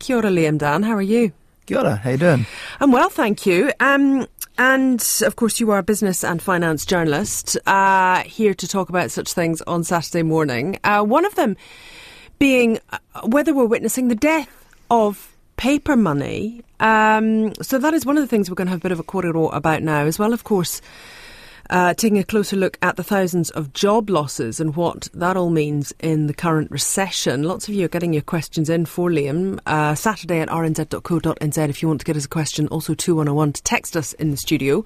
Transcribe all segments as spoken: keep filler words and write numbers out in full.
Kia ora, Liam Dan. How are you? Kia ora. How you doing? I'm well, thank you. Um, and, of course, you are a business and finance journalist, uh, here to talk about such things on Saturday morning. Uh, one of them being uh, whether we're witnessing the death of paper money. Um, so that is one of the things we're going to have a bit of a kōrero about now, as well, of course, uh, taking a closer look at the thousands of job losses and what that all means in the current recession. Lots of you are getting your questions in for Liam. Uh, Saturday at r n z dot co dot n z if you want to get us a question. Also two one oh one to text us in the studio.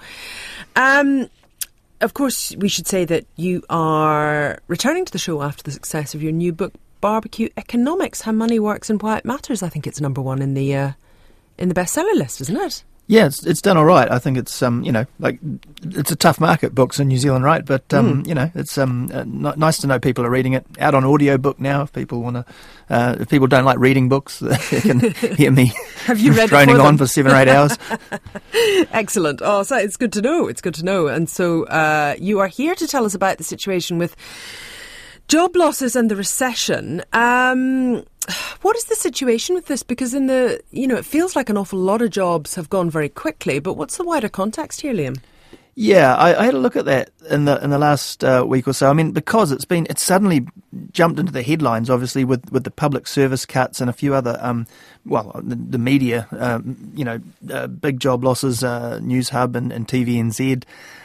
Um, of course, we should say that you are returning to the show after the success of your new book, Barbecue Economics, How Money Works and Why It Matters. I think it's number one in the uh, in the bestseller list, isn't it? Yeah, it's it's done all right. I think it's um you know like it's a tough market, books in New Zealand, right? But um mm. you know it's um uh, n- nice to know people are reading it. Out on audiobook now. If people want to, uh, if people don't like reading books, they can hear me. Have you read droning it for on for seven or eight hours? Excellent. Oh, so it's good to know. It's good to know. And so uh, you are here to tell us about the situation with job losses and the recession. Um, what is the situation with this? Because in the, you know, it feels like an awful lot of jobs have gone very quickly, but what's the wider context here, Liam? Yeah, I, I had a look at that in the in the last uh, week or so. I mean, because it's been it's suddenly jumped into the headlines, obviously with, with the public service cuts and a few other um well the, the media um, you know uh, big job losses, uh, News Hub and, and T V N Z,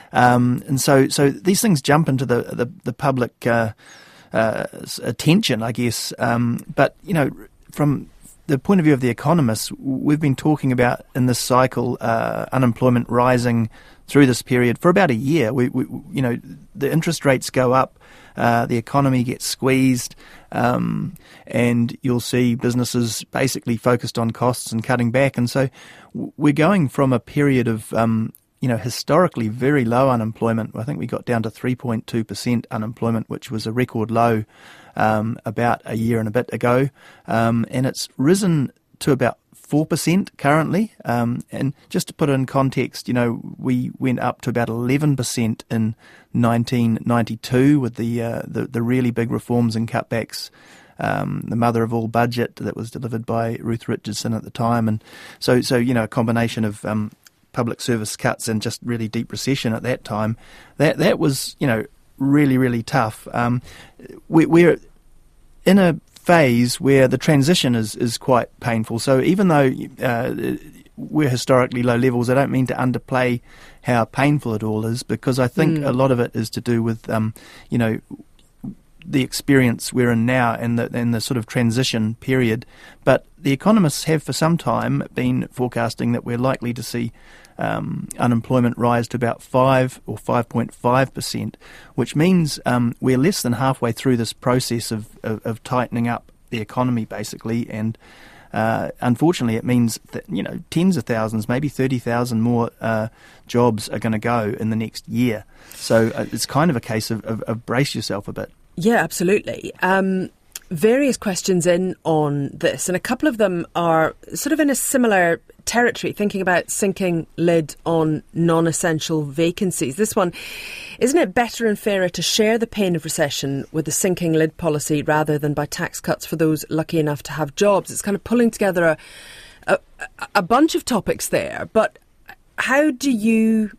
um, and so so these things jump into the the, the public uh, uh, attention, I guess. Um, but you know, from the point of view of the economists, we've been talking about in this cycle uh, unemployment rising through this period for about a year. We, we you know, the interest rates go up, uh, the economy gets squeezed, um, and you'll see businesses basically focused on costs and cutting back. And so we're going from a period of um, you know, historically very low unemployment. I think we got down to three point two percent unemployment, which was a record low um, about a year and a bit ago. Um, and it's risen to about four percent currently. Um, and just to put it in context, you know, we went up to about eleven percent in nineteen ninety-two with the, uh, the, the really big reforms and cutbacks. Um, the mother of all budget that was delivered by Ruth Richardson at the time. And so, so you know, a combination of um, public service cuts and just really deep recession at that time, that that was, you know, really, really tough. Um, we, we're in a phase where the transition is, is quite painful. So even though uh, we're historically low levels, I don't mean to underplay how painful it all is, because I think mm. a lot of it is to do with, um, you know, the experience we're in now and the, and the sort of transition period. But the economists have for some time been forecasting that we're likely to see um, unemployment rise to about five or five point five percent, which means um, we're less than halfway through this process of, of, of tightening up the economy, basically. And uh, unfortunately, it means that, you know, tens of thousands, maybe thirty thousand more uh, jobs are going to go in the next year. So uh, it's kind of a case of, of, of brace yourself a bit. Yeah, absolutely. Um, various questions in on this, and a couple of them are sort of in a similar territory, thinking about sinking lid on non-essential vacancies. This one, isn't it better and fairer to share the pain of recession with a sinking lid policy rather than by tax cuts for those lucky enough to have jobs? It's kind of pulling together a, a, a bunch of topics there, but how do you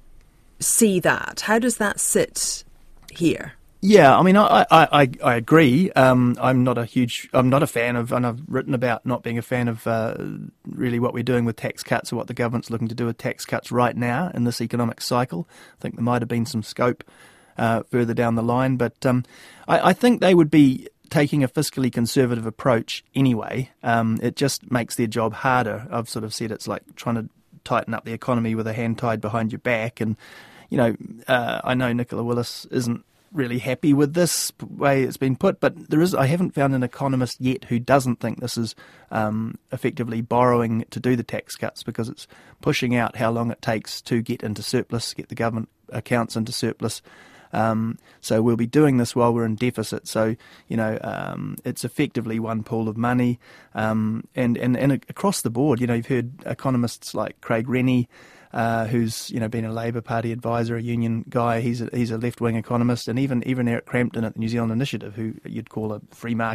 see that? How does that sit here? Yeah, I mean, I I, I, I agree. Um, I'm not a huge, I'm not a fan of, and I've written about not being a fan of uh, really what we're doing with tax cuts or what the government's looking to do with tax cuts right now in this economic cycle. I think there might have been some scope uh, further down the line, but um, I, I think they would be taking a fiscally conservative approach anyway. Um, it just makes their job harder. I've sort of said it's like trying to tighten up the economy with a hand tied behind your back, and you know, uh, I know Nicola Willis isn't really happy with this way it's been put, but there is I haven't found an economist yet who doesn't think this is um, effectively borrowing to do the tax cuts, because it's pushing out how long it takes to get into surplus, get the government accounts into surplus. Um, so we'll be doing this while we're in deficit. So, you know, um, it's effectively one pool of money. Um, and, and, and across the board, you know, you've heard economists like Craig Rennie, Uh, who's you know been a Labour Party advisor, a union guy. He's a, he's a left wing economist, and even even Eric Crampton at the New Zealand Initiative, who you'd call a free market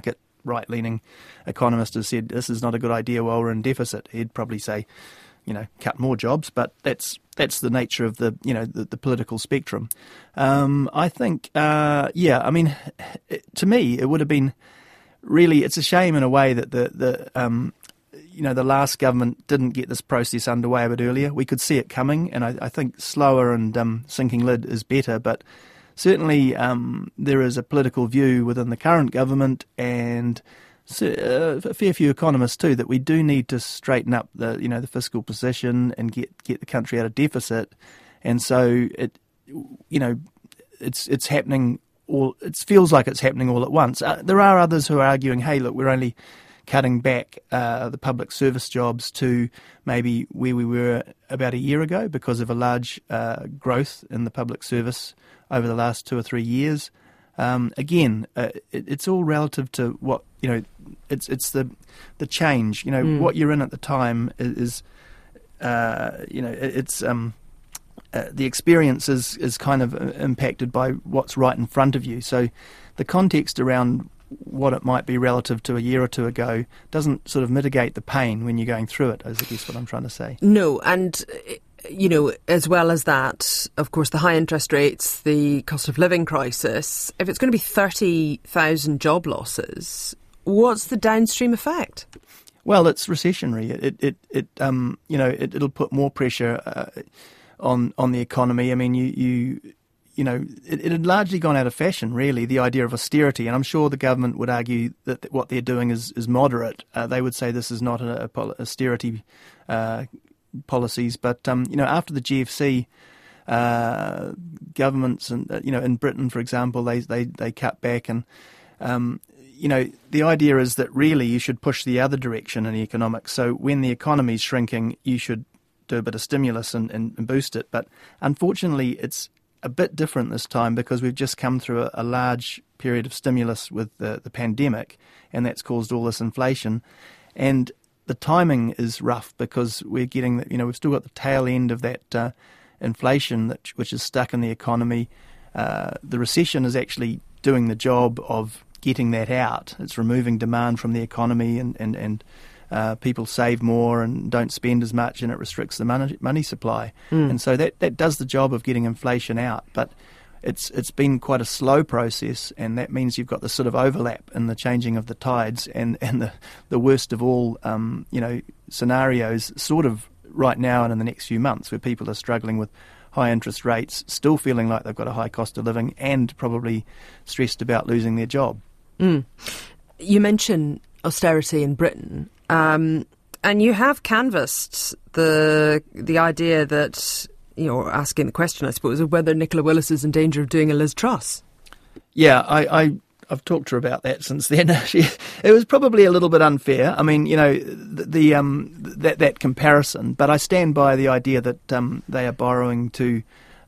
right-leaning economist has said this is not a good idea while we're in deficit, he'd probably say, you know, cut more jobs, but that's that's the nature of the, you know, the, the political spectrum. Um, I think, uh, yeah, I mean, it, to me, it would have been really, it's a shame in a way that the, the um, you know, the last government didn't get this process underway a bit earlier. We could see it coming, and I, I think slower and um, sinking lid is better, but certainly um, there is a political view within the current government and Uh, a fair few economists too that we do need to straighten up the you know the fiscal position and get get the country out of deficit, and so it you know it's it's happening all it feels like it's happening all at once. Uh, there are others who are arguing, hey, look, we're only cutting back uh, the public service jobs to maybe where we were about a year ago because of a large uh, growth in the public service over the last two or three years. Um, again, uh, it, it's all relative to what, you know, it's it's the the change, you know, mm. what you're in at the time is, is uh, you know, it, it's um, uh, the experience is, is kind of impacted by what's right in front of you. So the context around what it might be relative to a year or two ago doesn't sort of mitigate the pain when you're going through it, is I guess what I'm trying to say. No, and you know, as well as that, of course, the high interest rates, the cost of living crisis, if it's going to be thirty thousand job losses, what's the downstream effect? Well, it's recessionary. It, it, it um, you know, it, it'll put more pressure uh, on on the economy. I mean, you, you, you know, it, it had largely gone out of fashion, really, the idea of austerity. And I'm sure the government would argue that what they're doing is, is moderate. Uh, they would say this is not a, a austerity uh policies, but um, you know, after the G F C, uh, governments and uh, you know, in Britain, for example, they they they cut back, and um, you know, the idea is that really you should push the other direction in economics. So when the economy's shrinking, you should do a bit of stimulus and, and, and boost it. But unfortunately, it's a bit different this time because we've just come through a, a large period of stimulus with the, the pandemic, and that's caused all this inflation. And the timing is rough because we're getting, you know, we've still got the tail end of that uh, inflation that, which is stuck in the economy. Uh, the recession is actually doing the job of getting that out. It's removing demand from the economy, and and and uh, people save more and don't spend as much, and it restricts the money money supply. Mm. And so that that does the job of getting inflation out, but It's it's been quite a slow process, and that means you've got this sort of overlap in the changing of the tides, and, and the, the worst of all, um, you know, scenarios sort of right now and in the next few months, where people are struggling with high interest rates, still feeling like they've got a high cost of living, and probably stressed about losing their job. Mm. You mentioned austerity in Britain, um, and you have canvassed the the idea that, you know, asking the question, I suppose, of whether Nicola Willis is in danger of doing a Liz Truss. Yeah, I, I, I've talked to her about that since then. She, it was probably a little bit unfair. I mean, you know, the, the um that that comparison, but I stand by the idea that um they are borrowing to,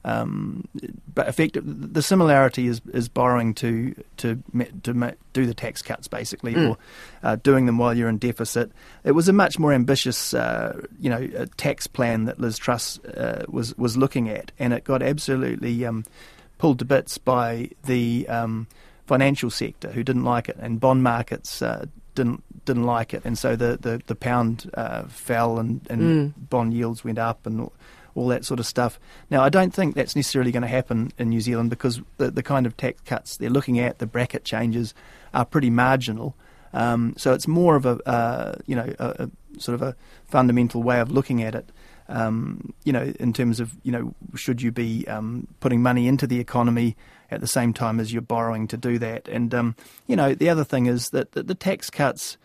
um, but effective. The similarity is, is borrowing to to to do the tax cuts, basically, mm. or uh, doing them while you're in deficit. It was a much more ambitious, uh, you know, tax plan that Liz Truss uh, was was looking at, and it got absolutely um, pulled to bits by the um, financial sector, who didn't like it, and bond markets uh, didn't didn't like it, and so the the, the pound uh, fell, and, and mm. bond yields went up, and all that sort of stuff. Now, I don't think that's necessarily going to happen in New Zealand, because the, the kind of tax cuts they're looking at, the bracket changes, are pretty marginal. Um, so it's more of a, uh, you know, a, a sort of a fundamental way of looking at it, um, you know, in terms of, you know, should you be um, putting money into the economy at the same time as you're borrowing to do that? And, um, you know, the other thing is that the, the tax cuts,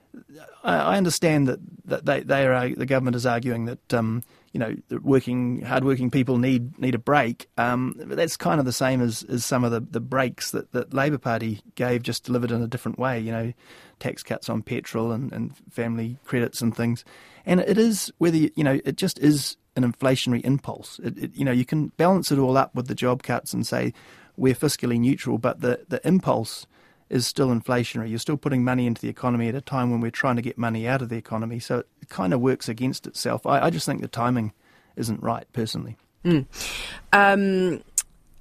I, I understand that, that they, they are, the government is arguing that, um, you know, the working, hard-working people need need a break. Um, but that's kind of the same as, as some of the, the breaks that the Labour Party gave, just delivered in a different way, you know, tax cuts on petrol and, and family credits and things. And it is, whether, you, you know, it just is an inflationary impulse. It, it, you know, you can balance it all up with the job cuts and say we're fiscally neutral, but the, the impulse is still inflationary. You're still putting money into the economy at a time when we're trying to get money out of the economy. So it kind of works against itself. I, I just think the timing isn't right, personally. Mm. Um,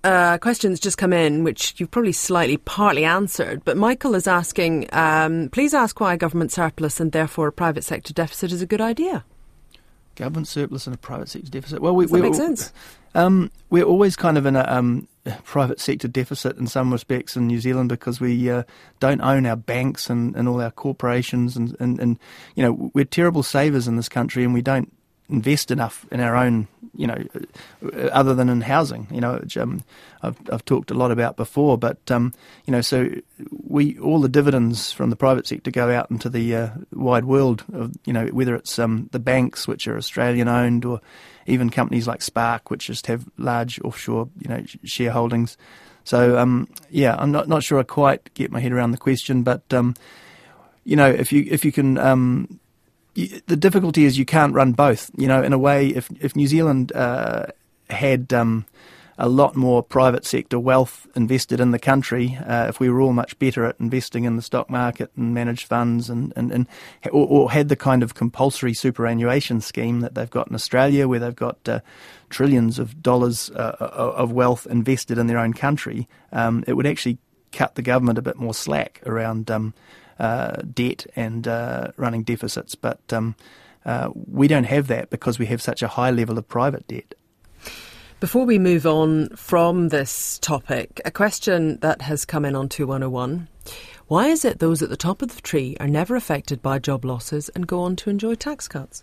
uh, questions just come in, which you've probably slightly partly answered. But Michael is asking, um, please ask why a government surplus and therefore a private sector deficit is a good idea. Government surplus and a private sector deficit. Well, we, Does that we make sense? Um, we're always kind of in a um, private sector deficit in some respects in New Zealand because we uh, don't own our banks and, and all our corporations, and, and, and you know, we're terrible savers in this country, and we don't invest enough in our own, you know, other than in housing, you know, which um, I've, I've talked a lot about before. But, um, you know, so we all the dividends from the private sector go out into the uh, wide world, of, you know, whether it's um, the banks, which are Australian-owned, or even companies like Spark, which just have large offshore, you know, shareholdings. So, um, yeah, I'm not, not sure I quite get my head around the question, but, um, you know, if you if you can... Um, the difficulty is you can't run both. You know, in a way, if if New Zealand uh, had um, a lot more private sector wealth invested in the country, uh, if we were all much better at investing in the stock market and managed funds, and, and, and or, or had the kind of compulsory superannuation scheme that they've got in Australia, where they've got uh, trillions of dollars uh, of wealth invested in their own country, um, it would actually cut the government a bit more slack around um, Uh, debt and uh, running deficits, but um, uh, we don't have that because we have such a high level of private debt. Before we move on from this topic, a question that has come in on two one oh one. Why is it those at the top of the tree are never affected by job losses and go on to enjoy tax cuts?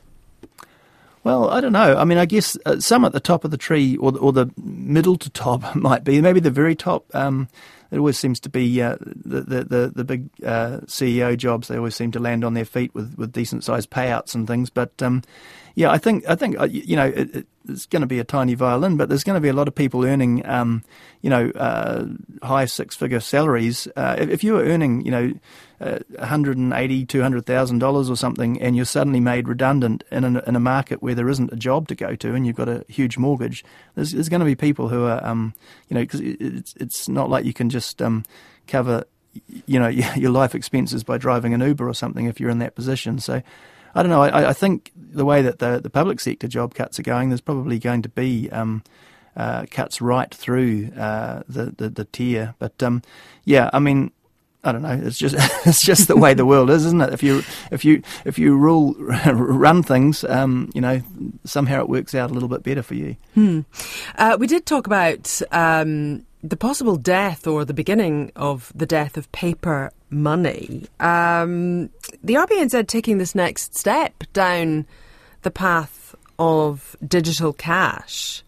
Well, I don't know. I mean, I guess uh, some at the top of the tree, or, or the middle to top might be, maybe the very top. Um, it always seems to be uh, the, the, the, the big uh, C E O jobs. They always seem to land on their feet with, with decent-sized payouts and things. But, um, yeah, I think, I think uh, you know, it, it, it's going to be a tiny violin, but there's going to be a lot of people earning, um, you know, uh, high six-figure salaries. Uh, if, if you were earning, you know, uh, one hundred eighty thousand dollars, two hundred thousand dollars or something, and you're suddenly made redundant in a, in a market where there isn't a job to go to and you've got a huge mortgage, there's, there's going to be people who are, um, you know, because it, it's, it's not like you can just um, cover, you know, your life expenses by driving an Uber or something if you're in that position. So, I don't know. I, I think the way that the, the public sector job cuts are going, there's probably going to be um, uh, cuts right through uh, the, the the tier. But um, yeah, I mean, I don't know. It's just it's just the way the world is, isn't it? If you if you if you rule run things, um, you know, somehow it works out a little bit better for you. Hmm. Uh, we did talk about um, the possible death or the beginning of the death of paper money. Um, the R B N Z taking this next step down the path of digital cash.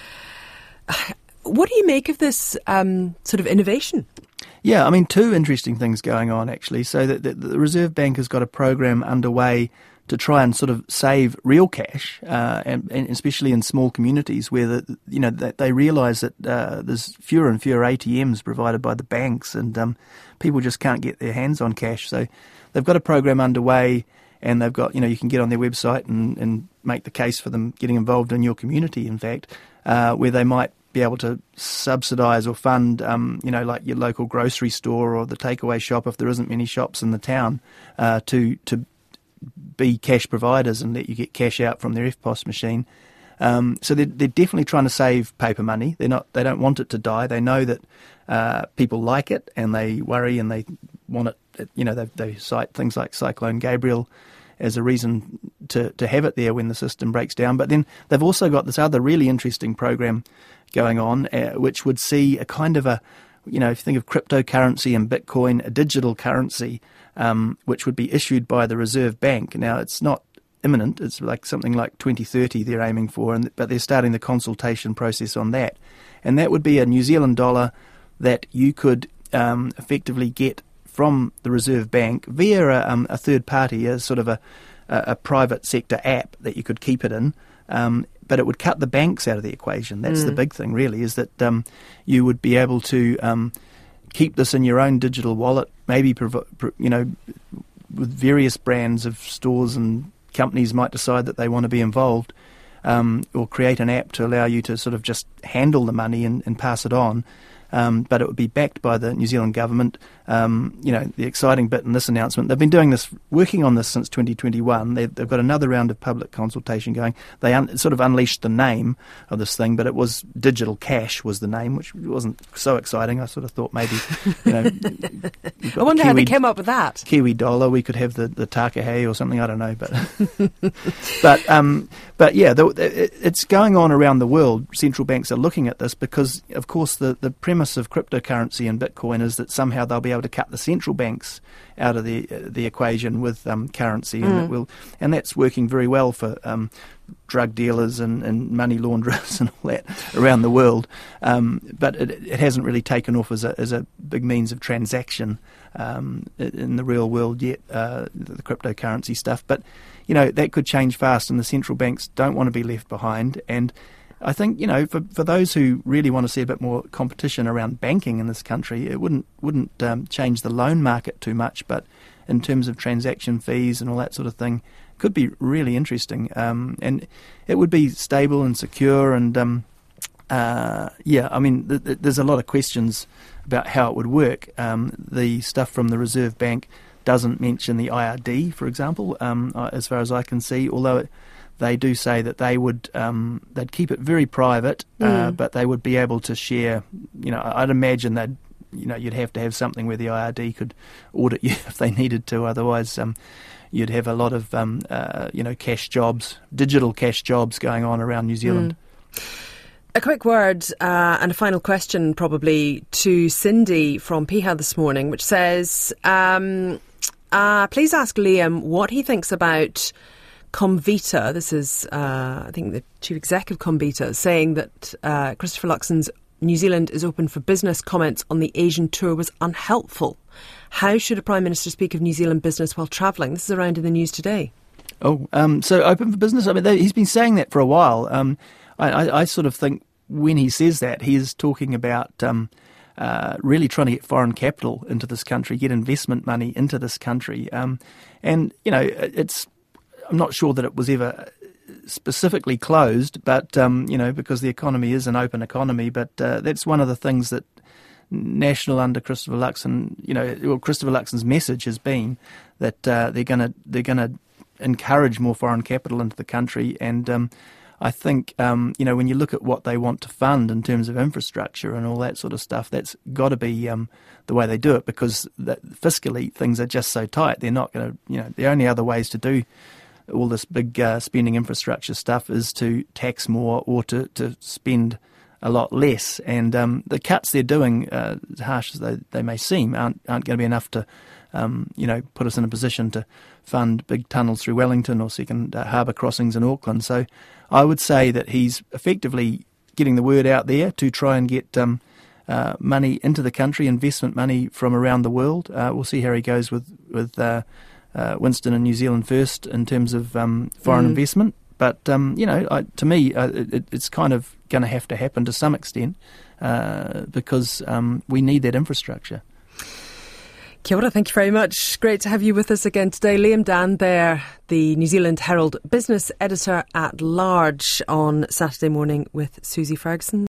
What do you make of this um, sort of innovation? Yeah, I mean, two interesting things going on, actually. So the, the, the Reserve Bank has got a program underway to try and sort of save real cash, uh, and, and especially in small communities where the, you know they, they realise that uh, there's fewer and fewer A T Ms provided by the banks, and um, people just can't get their hands on cash. So they've got a program underway, and they've got, you know, you can get on their website and, and make the case for them getting involved in your community, in fact, uh, where they might be able to subsidise or fund, um, you know, like your local grocery store or the takeaway shop if there isn't many shops in the town, uh, to to be cash providers and let you get cash out from their F P O S machine. Um, so they're, they're definitely trying to save paper money. They're not. They don't want it to die. They know that uh, people like it, and they worry and they want it. You know, they, they cite things like Cyclone Gabriel as a reason to, to have it there when the system breaks down. But then they've also got this other really interesting program going on, uh, which would see a kind of a, you know, if you think of cryptocurrency and Bitcoin, a digital currency, um, which would be issued by the Reserve Bank. Now, it's not imminent. It's like something like twenty thirty they're aiming for, and but they're starting the consultation process on that. And that would be a New Zealand dollar that you could um, effectively get from the Reserve Bank via a, um, a third party, as sort of a, a, a private sector app that you could keep it in. Um, but it would cut the banks out of the equation. That's mm. the big thing, really, is that um, you would be able to um, keep this in your own digital wallet, maybe, provo- pro- you know, with various brands of stores and companies might decide that they want to be involved, um, or create an app to allow you to sort of just handle the money and, and pass it on. um, but it would be backed by the New Zealand government. Um, you know, the exciting bit in this announcement, they've been doing this, working on this since twenty twenty-one. They've, they've got another round of public consultation going. They un, sort of unleashed the name of this thing, but it was Digital Cash was the name, which wasn't so exciting. I sort of thought maybe, you know, I wonder Kiwi, how they came up with that. Kiwi dollar, we could have the, the Takahei or something, I don't know. But, but, um, but yeah, the, it, it's going on around the world. Central banks are looking at this because, of course, the, the premise of cryptocurrency and Bitcoin is that somehow they'll be able to cut the central banks out of the uh, the equation with um, currency, and mm. it will, and that's working very well for um, drug dealers and, and money launderers and all that around the world. Um, but it, it hasn't really taken off as a as a big means of transaction um, in the real world yet. Uh, the cryptocurrency stuff, but you know that could change fast, and the central banks don't want to be left behind. And I think, you know, for for those who really want to see a bit more competition around banking in this country, it wouldn't wouldn't um, change the loan market too much, but in terms of transaction fees and all that sort of thing, could be really interesting. Um, and it would be stable and secure, and um, uh, yeah, I mean, th- th- there's a lot of questions about how it would work. Um, the stuff from the Reserve Bank doesn't mention the I R D, for example, um, as far as I can see, although it, they do say that they would um, they'd keep it very private, uh, mm. but they would be able to share. You know, I'd imagine that you know you'd have to have something where the I R D could audit you if they needed to. Otherwise, um, you'd have a lot of um, uh, you know cash jobs, digital cash jobs going on around New Zealand. Mm. A quick word uh, and a final question, probably to Cindy from Piha this morning, which says, um, uh, "Please ask Liam what he thinks about Comvita." This is, uh, I think, the chief exec of Comvita, saying that uh, Christopher Luxon's New Zealand is open for business comments on the Asian tour was unhelpful. How should a Prime Minister speak of New Zealand business while travelling? This is around in the news today. Oh, um, so open for business? I mean, they, he's been saying that for a while. Um, I, I, I sort of think when he says that, he is talking about um, uh, really trying to get foreign capital into this country, get investment money into this country. Um, and, you know, it's... I'm not sure that it was ever specifically closed, but, um, you know, because the economy is an open economy, but uh, that's one of the things that National under Christopher Luxon, you know, well, Christopher Luxon's message has been that uh, they're going to they're going to encourage more foreign capital into the country. And um, I think, um, you know, when you look at what they want to fund in terms of infrastructure and all that sort of stuff, that's got to be um, the way they do it, because that, fiscally things are just so tight. They're not going to, you know, the only other ways to do all this big uh, spending infrastructure stuff is to tax more or to, to spend a lot less. And um, the cuts they're doing, uh, as harsh as they, they may seem, aren't, aren't going to be enough to, um, you know, put us in a position to fund big tunnels through Wellington or second uh, harbour crossings in Auckland. So I would say that he's effectively getting the word out there to try and get um, uh, money into the country, investment money from around the world. Uh, we'll see how he goes with, with uh, Uh, Winston and New Zealand first in terms of um, foreign mm. investment. But, um, you know, I, to me, uh, it, it's kind of going to have to happen to some extent uh, because um, we need that infrastructure. Kia ora, thank you very much. Great to have you with us again today. Liam Dann there, the New Zealand Herald business editor at large on Saturday morning with Susie Ferguson.